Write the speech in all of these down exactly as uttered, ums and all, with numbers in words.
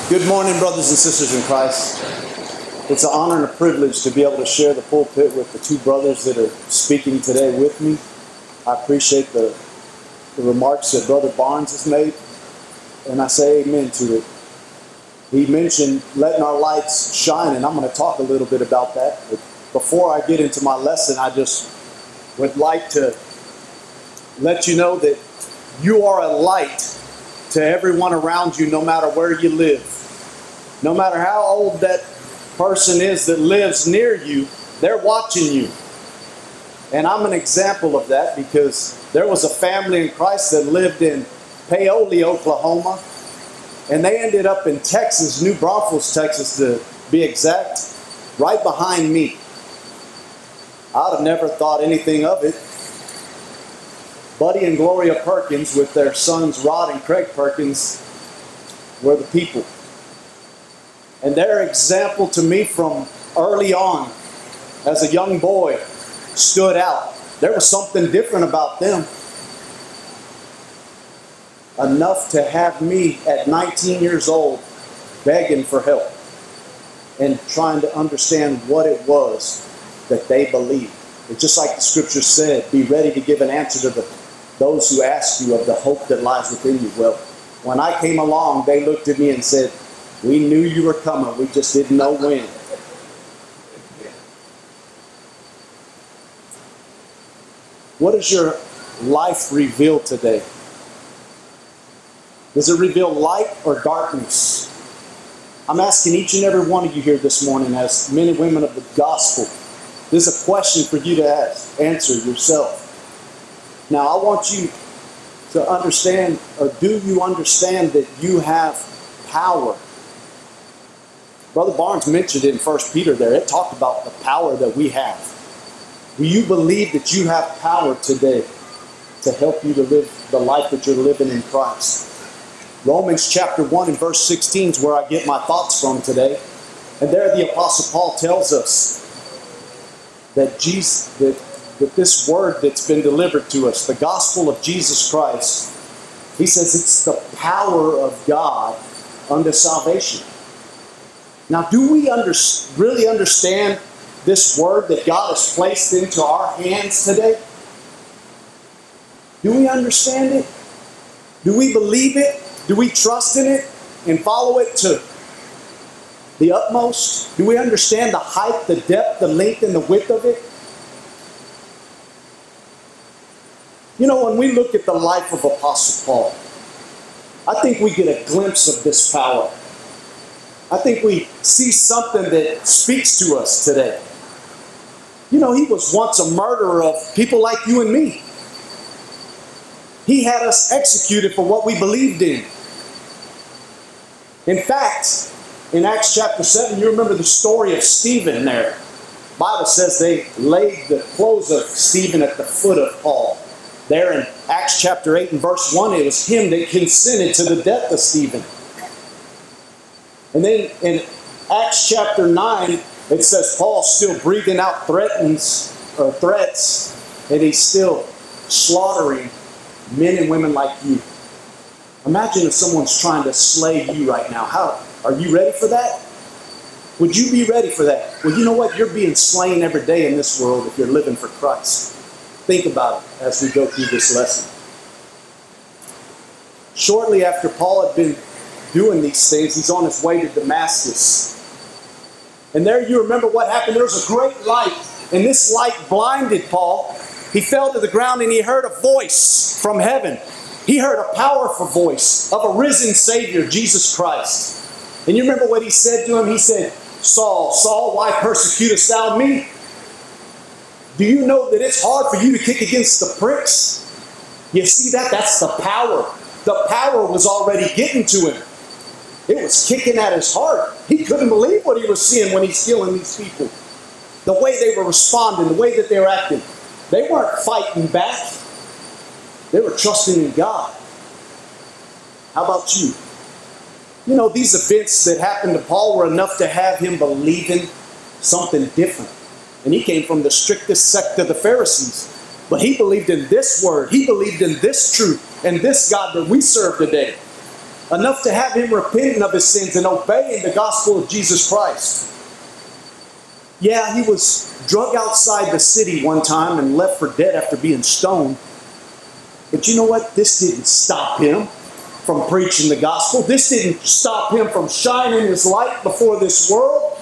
Good morning, brothers and sisters in Christ. It's an honor and a privilege to be able to share the pulpit with the two brothers that are speaking today with me. I appreciate the, the remarks that Brother Barnes has made, and I say amen to it. He mentioned letting our lights shine, and I'm going to talk a little bit about that. But before I get into my lesson, I just would like to let you know that you are a light to everyone around you, no matter where you live. No matter how old that person is that lives near you, they're watching you. And I'm an example of that because there was a family in Christ that lived in Paoli, Oklahoma, and they ended up in Texas, New Braunfels, Texas to be exact, right behind me. I'd have never thought anything of it. Buddy and Gloria Perkins with their sons Rod and Craig Perkins were the people. And their example to me from early on, as a young boy, stood out. There was something different about them. Enough to have me at nineteen years old begging for help and trying to understand what it was that they believed. And just like the scripture said, be ready to give an answer to the, those who ask you of the hope that lies within you. Well, when I came along, they looked at me and said, we knew you were coming, we just didn't know when. What does your life reveal today? Does it reveal light or darkness? I'm asking each and every one of you here this morning as men and women of the gospel. This is a question for you to ask, answer yourself. Now I want you to understand, or do you understand that you have power? Brother Barnes mentioned it in First Peter there. It talked about the power that we have. Do you believe that you have power today to help you to live the life that you're living in Christ? Romans chapter one and verse sixteen is where I get my thoughts from today. And there the Apostle Paul tells us that Jesus, that, that this word that's been delivered to us, the gospel of Jesus Christ, he says it's the power of God unto salvation. Now, do we under, really understand this word that God has placed into our hands today? Do we understand it? Do we believe it? Do we trust in it and follow it to the utmost? Do we understand the height, the depth, the length, and the width of it? You know, when we look at the life of Apostle Paul, I think we get a glimpse of this power. I think we see something that speaks to us today. You know, he was once a murderer of people like you and me. He had us executed for what we believed in. In fact, in Acts chapter seven, you remember the story of Stephen there. The Bible says they laid the clothes of Stephen at the foot of Paul. There in Acts chapter eight and verse one, it was him that consented to the death of Stephen. And then in Acts chapter nine, it says Paul's still breathing out threatens or threats, and he's still slaughtering men and women like you. Imagine if someone's trying to slay you right now. How are you ready for that? Would you be ready for that? Well, you know what? You're being slain every day in this world if you're living for Christ. Think about it as we go through this lesson. Shortly after Paul had been doing these things, he's on his way to Damascus. And there you remember what happened. There was a great light, and this light blinded Paul. He fell to the ground and he heard a voice from heaven. He heard a powerful voice of a risen Savior, Jesus Christ. And you remember what he said to him? He said, Saul, Saul, why persecutest thou me? Do you know that it's hard for you to kick against the pricks? You see that? That's the power. The power was already getting to him. It was kicking at his heart. He couldn't believe what he was seeing when he's killing these people. The way they were responding, the way that they were acting. They weren't fighting back. They were trusting in God. How about you? You know, these events that happened to Paul were enough to have him believing something different. And he came from the strictest sect of the Pharisees. But he believed in this word. He believed in this truth and this God that we serve today. enough to have him repenting of his sins and obeying the gospel of Jesus Christ. Yeah, he was drug outside the city one time and left for dead after being stoned. But you know what? This didn't stop him from preaching the gospel. This didn't stop him from shining his light before this world.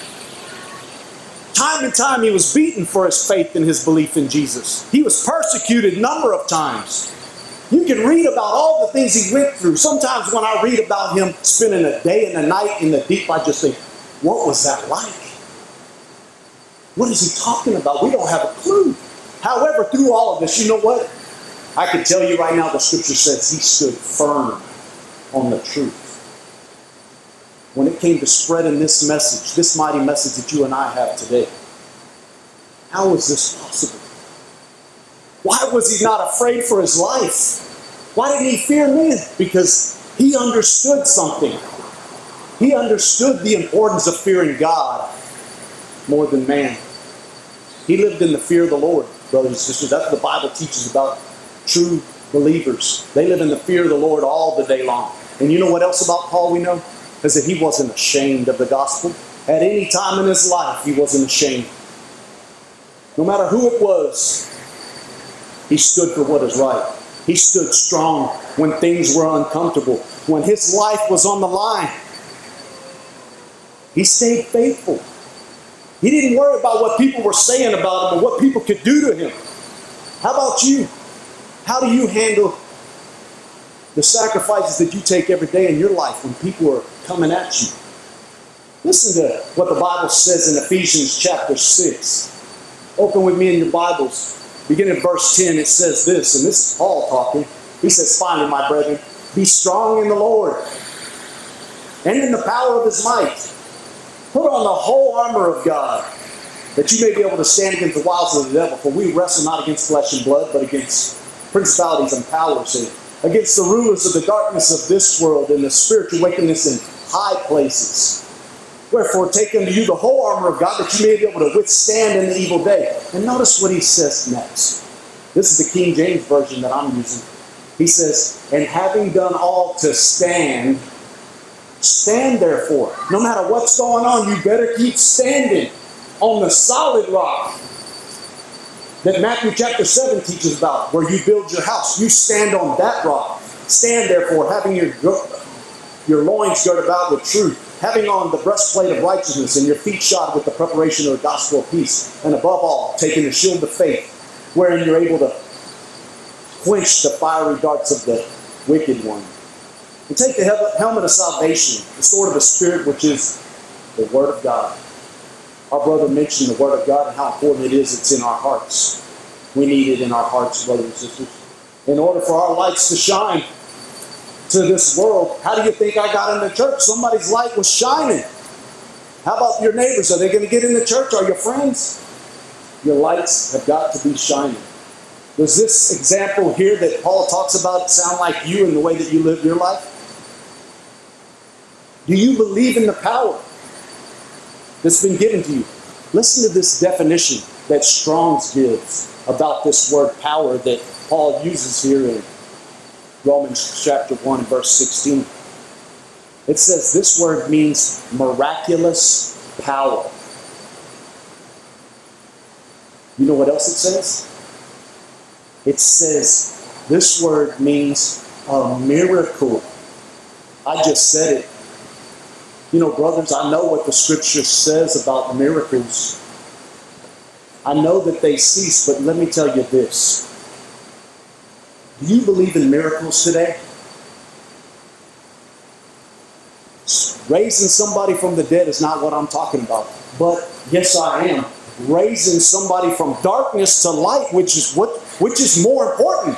Time and time he was beaten for his faith and his belief in Jesus. He was persecuted a number of times. You can read about all the things he went through. Sometimes when I read about him spending a day and a night in the deep, I just think, what was that like? What is he talking about? We don't have a clue. However, through all of this, you know what? I can tell you right now, the scripture says he stood firm on the truth. When it came to spreading this message, this mighty message that you and I have today, how is this possible? Why was he not afraid for his life? Why didn't he fear men? Because he understood something. He understood the importance of fearing God more than man. He lived in the fear of the Lord, brothers and sisters. That's what the Bible teaches about true believers. They live in the fear of the Lord all the day long. And you know what else about Paul we know? Is that he wasn't ashamed of the gospel. At any time in his life, he wasn't ashamed. No matter who it was, he stood for what is right. He stood strong when things were uncomfortable. When his life was on the line, he stayed faithful. He didn't worry about what people were saying about him or what people could do to him. How about you? How do you handle the sacrifices that you take every day in your life when people are coming at you? Listen to what the Bible says in Ephesians chapter six. Open with me in your Bibles. Beginning at verse ten, it says this, and this is Paul talking. He says, finally, my brethren, be strong in the Lord and in the power of his might. Put on the whole armor of God, that you may be able to stand against the wiles of the devil. For we wrestle not against flesh and blood, but against principalities and powers, and against the rulers of the darkness of this world, and the spiritual wickedness in high places. Wherefore, take unto you the whole armor of God, that you may be able to withstand in the evil day. And notice what he says next. This is the King James Version that I'm using. He says, and having done all to stand, stand therefore. No matter what's going on, you better keep standing on the solid rock that Matthew chapter seven teaches about, where you build your house. You stand on that rock. Stand therefore, having your, your loins girded about with truth, having on the breastplate of righteousness, and your feet shod with the preparation of the gospel of peace, and above all, taking the shield of faith, wherein you're able to quench the fiery darts of the wicked one. And take the helmet of salvation, the sword of the Spirit, which is the Word of God. Our brother mentioned the Word of God and how important it is. It's in our hearts. We need it in our hearts, brothers and sisters. In order for our lights to shine to this world, how do you think I got into church? Somebody's light was shining. How about your neighbors? Are they going to get in the church? Are your friends? Your lights have got to be shining. Does this example here that Paul talks about sound like you in the way that you live your life? Do you believe in the power that's been given to you? Listen to this definition that Strong's gives about this word power that Paul uses here in Romans chapter one, verse sixteen. It says this word means miraculous power. You know what else it says? It says this word means a miracle. I just said it. You know, brothers, I know what the scripture says about miracles. I know that they cease, but let me tell you this. Do you believe in miracles today? Raising somebody from the dead is not what I'm talking about. But yes, I am. Raising somebody from darkness to light, which is what which is more important.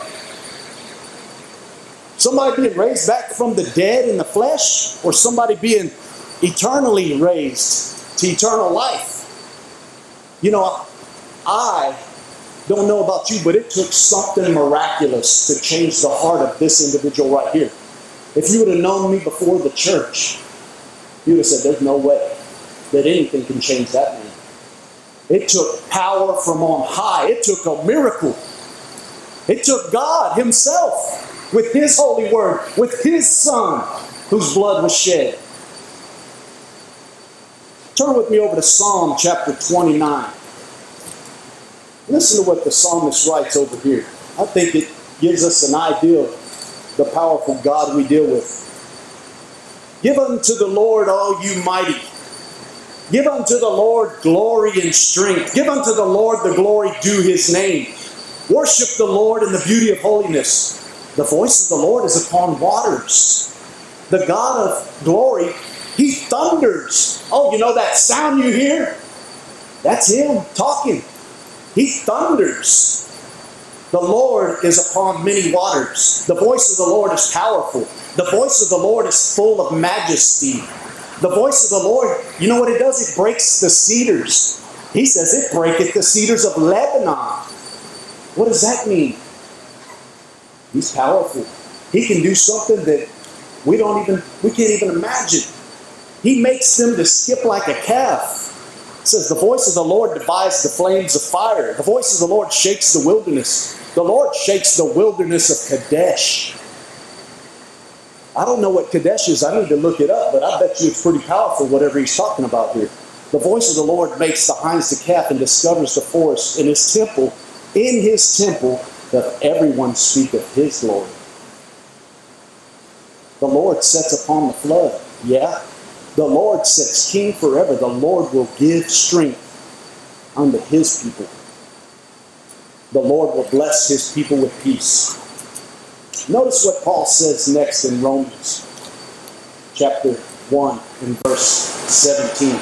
Somebody being raised back from the dead in the flesh, or somebody being eternally raised to eternal life. You know, I don't know about you, but it took something miraculous to change the heart of this individual right here. If you would have known me before the church, you would have said, there's no way that anything can change that man. It took power from on high. It took a miracle. It took God himself with His holy word, with His Son, whose blood was shed. Turn with me over to Psalm chapter twenty-nine. Listen to what the psalmist writes over here. I think it gives us an idea of the powerful God we deal with. Give unto the Lord, all you mighty. Give unto the Lord glory and strength. Give unto the Lord the glory due His name. Worship the Lord in the beauty of holiness. The voice of the Lord is upon waters. The God of glory, He thunders. Oh, you know that sound you hear? That's Him talking. He thunders. The Lord is upon many waters. The voice of the Lord is powerful. The voice of the Lord is full of majesty. The voice of the Lord, you know what it does? It breaks the cedars. He says it breaketh the cedars of Lebanon. What does that mean? He's powerful. He can do something that we don't even, we can't even imagine. He makes them to skip like a calf. It says the voice of the Lord divides the flames of fire. The voice of the Lord shakes the wilderness. The Lord shakes the wilderness of Kadesh. I don't know what Kadesh is. I need to look it up, but I bet you it's pretty powerful, whatever he's talking about here. The voice of the Lord makes the hinds the calf and discovers the forest. In His temple, in His temple, doth everyone speak of His glory. The Lord sits upon the flood. Yeah. The Lord sits king forever. The Lord will give strength unto His people. The Lord will bless His people with peace. Notice what Paul says next in Romans chapter one and verse seventeen.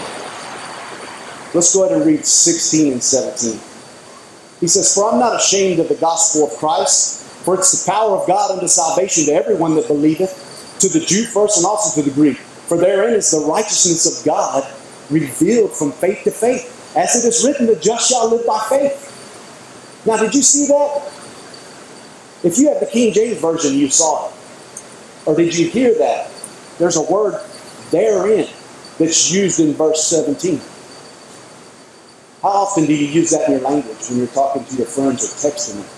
Let's go ahead and read sixteen and seventeen. He says, For I'm not ashamed of the gospel of Christ, for it's the power of God unto salvation to everyone that believeth, to the Jew first and also to the Greek. For therein is the righteousness of God revealed from faith to faith. As it is written, the just shall live by faith. Now, did you see that? If you have the King James Version, you saw it. Or did you hear that? There's a word therein that's used in verse seventeen. How often do you use that in your language when you're talking to your friends or texting them?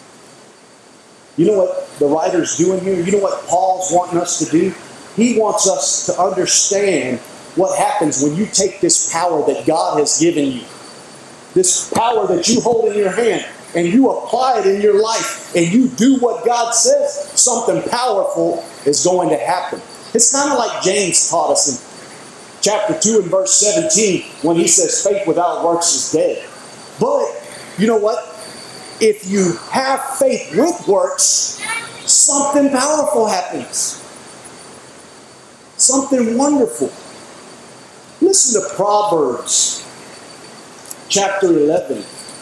You know what the writer's doing here? You know what Paul's wanting us to do? He wants us to understand what happens when you take this power that God has given you. This power that you hold in your hand and you apply it in your life and you do what God says, something powerful is going to happen. It's kind of like James taught us in chapter two and verse seventeen when he says faith without works is dead. But you know what? If you have faith with works, something powerful happens. Something wonderful. Listen to Proverbs chapter eleven.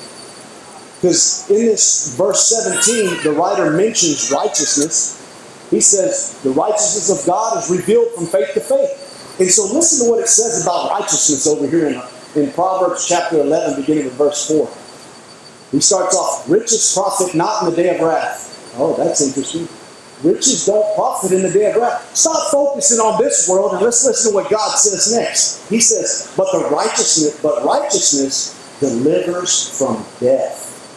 Because in this verse seventeen, the writer mentions righteousness. He says, the righteousness of God is revealed from faith to faith. And so listen to what it says about righteousness over here in, in Proverbs chapter eleven, beginning with verse four. He starts off, riches profit not in the day of wrath. Oh, that's interesting. Riches don't profit in the day of wrath. Stop focusing on this world and let's listen to what God says next. He says, but the righteousness, but righteousness delivers from death.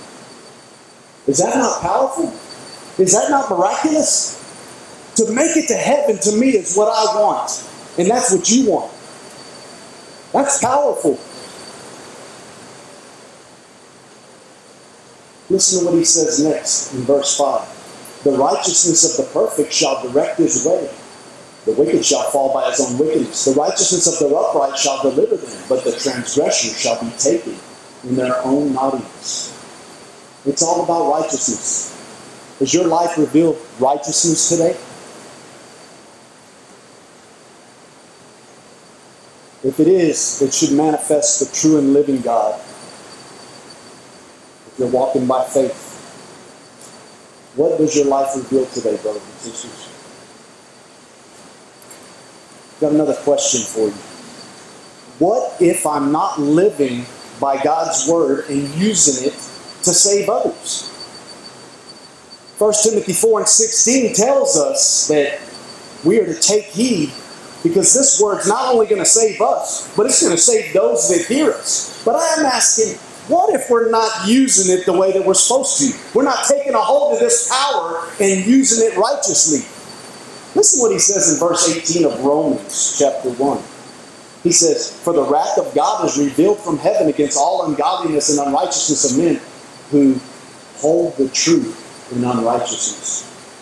Is that not powerful? Is that not miraculous? To make it to heaven to me is what I want. And that's what you want. That's powerful. Listen to what he says next in verse five. The righteousness of the perfect shall direct his way. The wicked shall fall by his own wickedness. The righteousness of the upright shall deliver them, but the transgressor shall be taken in their own naughtiness. It's all about righteousness. Does your life reveal righteousness today? If it is, it should manifest the true and living God. If you're walking by faith, what does your life reveal today, brothers and sisters? I've got another question for you. What if I'm not living by God's word and using it to save others? First Timothy four and sixteen tells us that we are to take heed, because this word's not only going to save us, but it's going to save those that hear us. But I am asking, What if we're not using it the way that we're supposed to? We're not taking a hold of this power and using it righteously. Listen to what he says in verse eighteen of Romans chapter one. He says, "For the wrath of God is revealed from heaven against all ungodliness and unrighteousness of men who hold the truth in unrighteousness."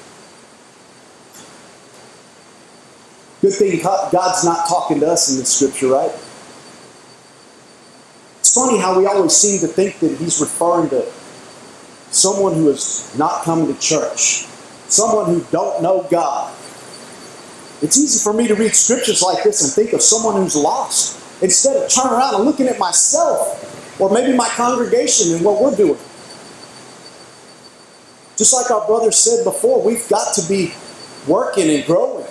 Good thing God's not talking to us in this scripture, right? It's funny how we always seem to think that he's referring to someone who is not coming to church, someone who don't know God. It's easy for me to read scriptures like this and think of someone who's lost, instead of turning around and looking at myself or maybe my congregation and what we're doing. Just like our brother said before, we've got to be working and growing.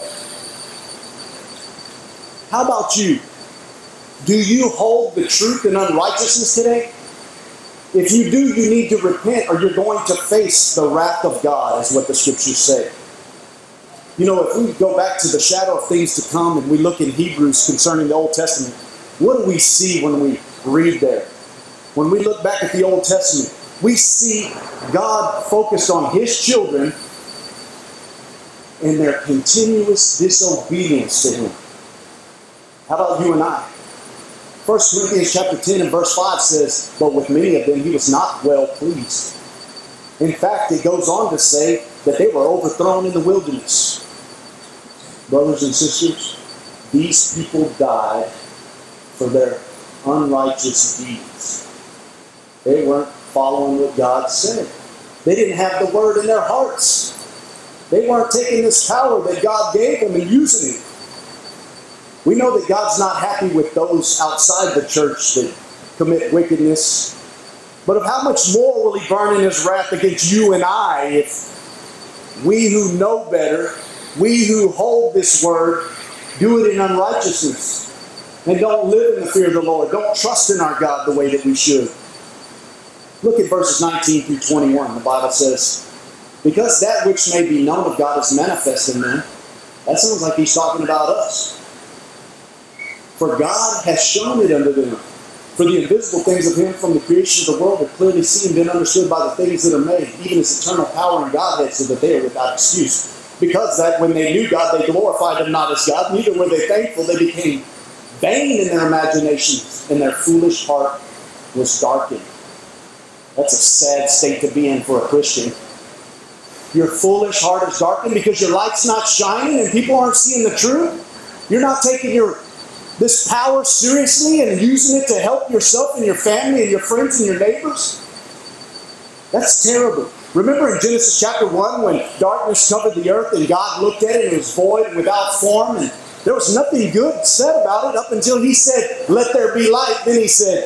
How about you? Do you hold the truth in unrighteousness today? If you do, you need to repent or you're going to face the wrath of God, is what the scriptures say. You know, if we go back to the shadow of things to come and we look in Hebrews concerning the Old Testament, what do we see when we read there? When we look back at the Old Testament, we see God focused on His children and their continuous disobedience to Him. How about you and I? First Corinthians chapter ten and verse five says, "But with many of them He was not well pleased." In fact, it goes on to say that they were overthrown in the wilderness. Brothers and sisters, these people died for their unrighteous deeds. They weren't following what God said. They didn't have the word in their hearts. They weren't taking this power that God gave them and using it. We know that God's not happy with those outside the church that commit wickedness. But of how much more will He burn in His wrath against you and I if we who know better, we who hold this word, do it in unrighteousness and don't live in the fear of the Lord, don't trust in our God the way that we should. Look at verses nineteen through twenty-one. The Bible says, "Because that which may be known of God is manifest in them." That sounds like He's talking about us. "For God has shown it unto them. For the invisible things of Him from the creation of the world are clearly seen and been understood by the things that are made, even His eternal power and Godhead, so that they are without excuse. Because that when they knew God, they glorified Him not as God, neither were they thankful. They became vain in their imaginations, and their foolish heart was darkened." That's a sad state to be in for a Christian. Your foolish heart is darkened because your light's not shining and people aren't seeing the truth. You're not taking your this power seriously and using it to help yourself and your family and your friends and your neighbors. That's terrible. Remember in Genesis chapter one when darkness covered the earth and God looked at it and it was void and without form and there was nothing good said about it up until He said, "Let there be light." Then He said,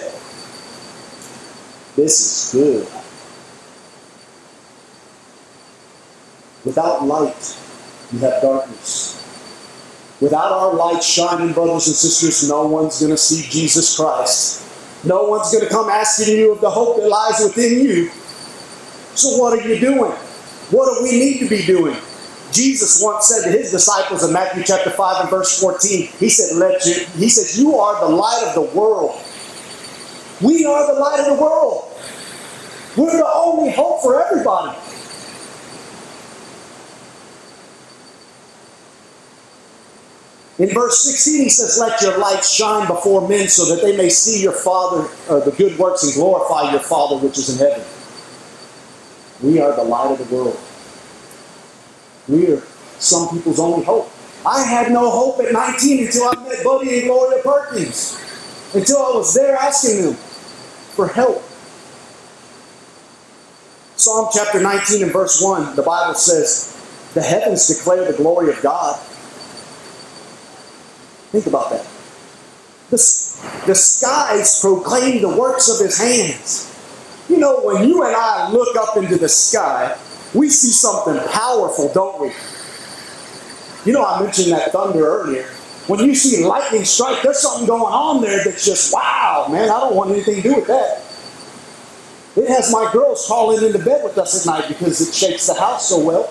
"This is good." Without light, you have darkness. Without our light shining, brothers and sisters, no one's going to see Jesus Christ. No one's going to come asking you of the hope that lies within you. So what are you doing? What do we need to be doing? Jesus once said to His disciples in Matthew chapter five and verse fourteen, He said, Let you, He said, "You are the light of the world." We are the light of the world. We're the only hope for everybody. In verse sixteen, He says, "Let your light shine before men so that they may see your Father, or the good works, and glorify your Father which is in heaven." We are the light of the world. We are some people's only hope. I had no hope at nineteen until I met Buddy and Gloria Perkins. Until I was there asking them for help. Psalm chapter nineteen and verse one, the Bible says, "The heavens declare the glory of God." Think about that. The, the skies proclaim the works of His hands. You know, when you and I look up into the sky, we see something powerful, don't we? You know, I mentioned that thunder earlier. When you see lightning strike, there's something going on there that's just, wow, man, I don't want anything to do with that. It has my girls crawling into bed with us at night because it shakes the house so well.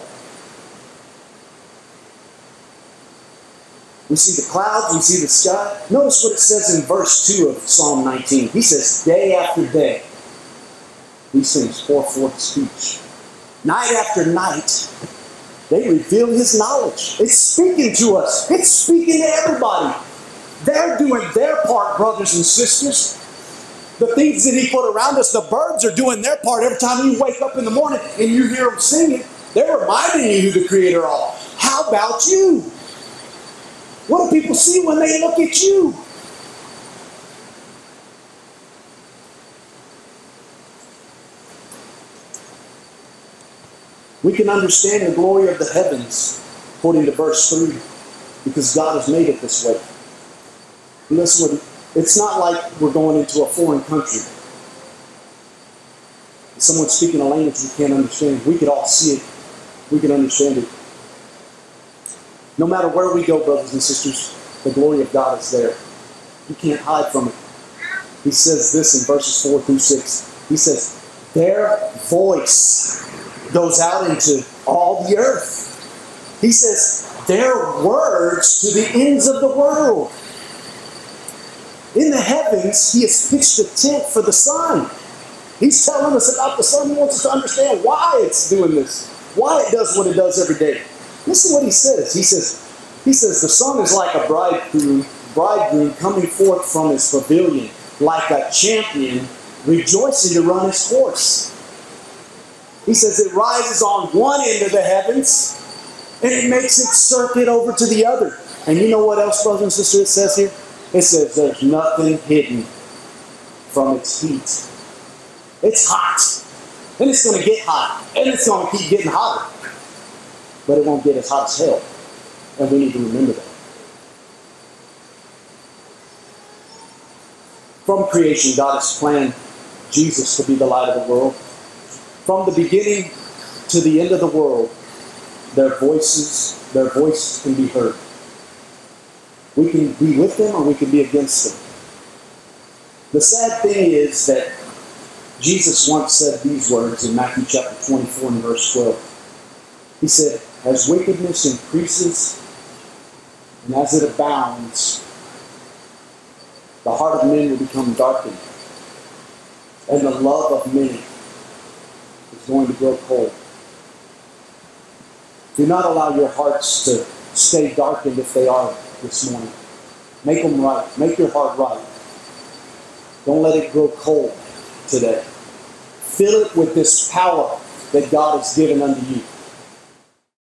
We see the clouds, we see the sky. Notice what it says in verse two of Psalm nineteen. He says, "Day after day, these things pour forth speech. Night after night, they reveal his knowledge. It's speaking to us. It's speaking to everybody. They're doing their part, brothers and sisters. The things that he put around us, the birds are doing their part. Every time you wake up in the morning and you hear them singing, they're reminding you who the Creator are. How about you? What do people see when they look at you? We can understand the glory of the heavens, according to verse three, because God has made it this way. Listen, it's not like we're going into a foreign country. Someone speaking a language we can't understand. We could all see it. We can understand it. No matter where we go, brothers and sisters, the glory of God is there. You can't hide from it. He says this in verses four through six. He says, their voice goes out into all the earth. He says, their words to the ends of the world. In the heavens, he has pitched a tent for the sun. He's telling us about the sun. He wants us to understand why it's doing this, why it does what it does every day. Listen what he says. He says, he says, the sun is like a bridegroom, bridegroom coming forth from his pavilion, like a champion rejoicing to run his course. He says it rises on one end of the heavens, and it makes its circuit over to the other. And you know what else, brothers and sisters, it says here? It says there's nothing hidden from its heat. It's hot. And it's going to get hot. And it's going to keep getting hotter. But it won't get as hot as hell. And we need to remember that. From creation, God has planned Jesus to be the light of the world. From the beginning to the end of the world, their voices, their voice can be heard. We can be with them or we can be against them. The sad thing is that Jesus once said these words in Matthew chapter twenty-four and verse twelve. He said, as wickedness increases and as it abounds, the heart of men will become darkened, and the love of many is going to grow cold. Do not allow your hearts to stay darkened if they are this morning. Make them right. Make your heart right. Don't let it grow cold today. Fill it with this power that God has given unto you.